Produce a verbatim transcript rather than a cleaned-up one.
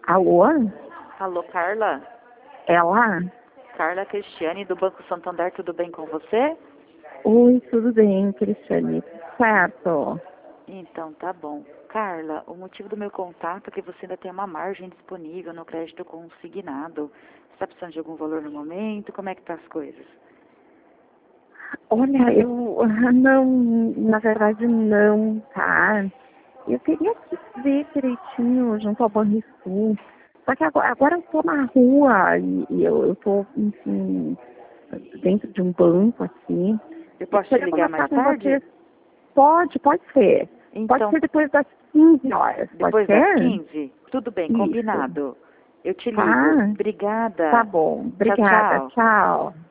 Alô? Alô, Carla? Ela? Carla Cristiane, do Banco Santander, tudo bem com você? Oi, tudo bem, Cristiane? Tudo certo? Então, tá bom. Carla, o motivo do meu contato é que você ainda tem uma margem disponível no crédito consignado. Você está precisando de algum valor no momento? Como é que tá as coisas? Olha, eu ah, não, na verdade não, tá? Eu queria que ver direitinho junto ao Banrisul. Só que agora, agora eu tô na rua e, e eu, eu tô, enfim, dentro de um banco aqui. Eu posso te Queria ligar mais conversar com tarde? vocês. Pode, pode ser. Pode Então, ser depois das quinze horas, pode depois das ser? quinze? Tudo bem, Isso. combinado. Eu te ligo. Tá? Obrigada. Tá bom. Tchau, Obrigada. tchau. Tchau.